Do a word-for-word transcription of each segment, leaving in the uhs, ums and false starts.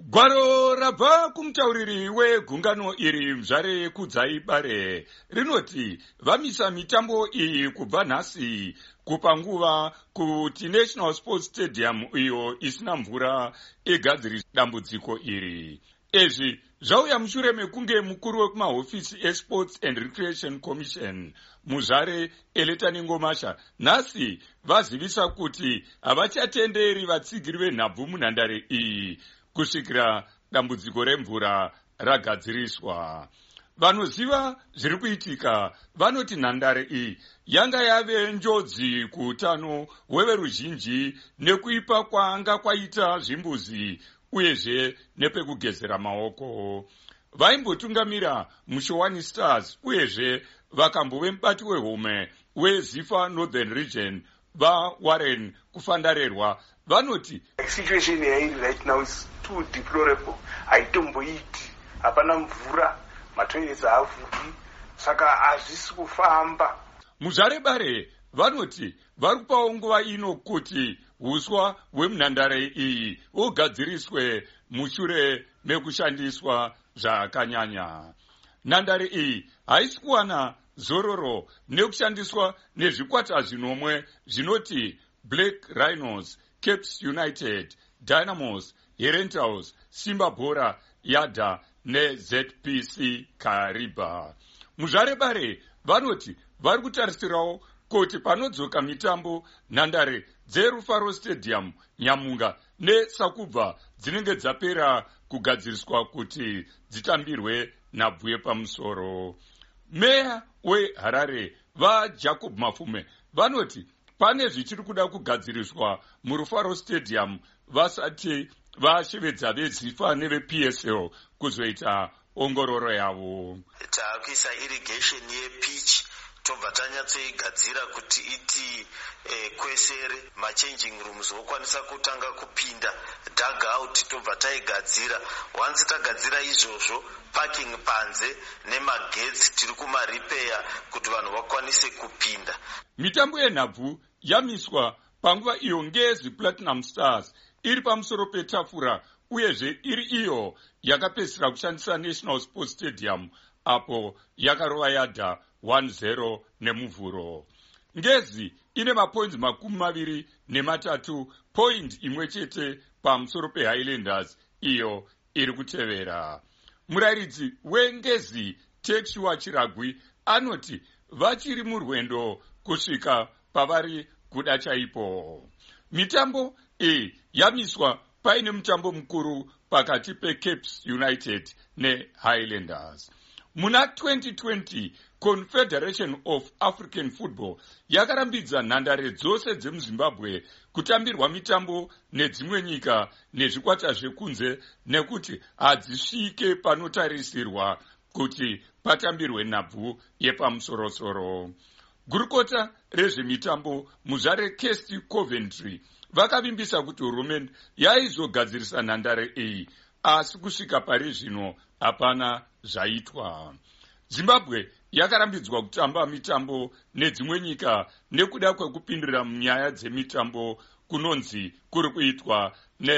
Gwaro rabva kumutauriri wegungano iri Mzvare Kudzai Bare rinoti vamisa mitambo iyi kubva nhasi kupa nguva kuti National Sports Stadium iyo isina mvura igadzirisa dambudziko iri. Izvi zvauya mushure mekunge mukuru wekumahofisi eSports and Recreation Commission Muzvare Eletani Ngomasha nhasi vazivisa kuti havachatenderi vatsigiri venhabvu munhandare iyi kusvikira dambudziko remvura ragadziriswa. Vanoziva zviri kuitika vanoti nhandare iyi yanga yave njodzi kuutano hweveruzhinji nekuipa kwanga kwaita zvimbuzi uyezve nepekugezera maoko. Vaimbotungamira Mushowani Stars uyezve vakambove mubati wehome weZifa Northern Region vaWarren kufandarerwa vanoti situation here right now is too deplorable. Haitomboiti, hapana mvura, matoilets haavhuri, saka hazvisi kufamba. Muzvare Bare vanoti vari kupawo nguva ino kuti huswa hwemunhandare iyi hugadziriswe mushure mekushandiswa zvakanyanya. Nhandare iyi haisi kuwana zororo nekushandiswa nezvikwata zvinomwe zvinoti Black Rhinos, Caps United, Dynamos, Herentals, Simba Bora, Yada neZ P C Kariba. Muzvare Bare vanoti vari kutarisirawo kuti panodzoka mitambo nhandare dzeRufaro Stadium, Nyamunga neSakubva dzinenge dzapera kugadziriswa kuti dzitambirwe nhabvu yepamusoro. Meya weHarare vaJacob Mafume vanoti pane zvichiri kuda kugadziriswa muRufaro Stadium vasati vashevedza veZifa neveP S L kuzoita ongororo yavo. Taakuisa irrigation yepitch tobva tanyatsoigadzira kuti iti eh, kwesere machanging rooms okwanisa kutanga kupinda dugout tobva taigadzira. Once tagadzira izvozvo parking panze nemagetsi tiri kumaripeya kuti vanhu vakwanise kupinda. Mitambo yenhabvu yamiswa panguva iyo ngezi Platinum Stars iri pamusoro petafura uyezve iri iyo yakapedzisira kushandisa National Sports Stadium apo yakarova Yada one zero nemuvhuro. Ngezi ine mapoints makumi maviri nematatu, point imwe chete pamusoro peHighlanders iyo iri kutevera. Murayiridzi weNgezi Tekshiwa Chiragwi anoti vachiri murwendo kusvika pavari kuda chaipo. Mitambo iyi yamiswa paine mutambo mukuru pakati peCaps United neHighlanders. Muna twenty twenty, Confederation of African Football yakarambidza nhandare dzose dzemuZimbabwe kutambirwa mitambo nedzimwe nyika nezvikwata zvekunze nekuti hadzisvike panotarisirwa kuti patambirwe nhabvu yepamusorosoro. Gurukota rezvemitambo Muzvare Kesti Coventry vakavimbisa kuti hurumende yaizogadzirisa nhandare iyi, asi kusvika pari zvino hapana zvaitwa. Zimbabwe yakarambidzwa kutamba mitambo nedzimwe nyika nekuda kwekupindira munyaya dzemitambo kunonzi kuri kuitwa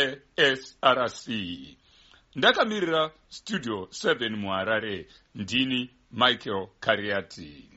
neS R C. Ndakamirira Studio seven muHarare, ndini Michael Kariati.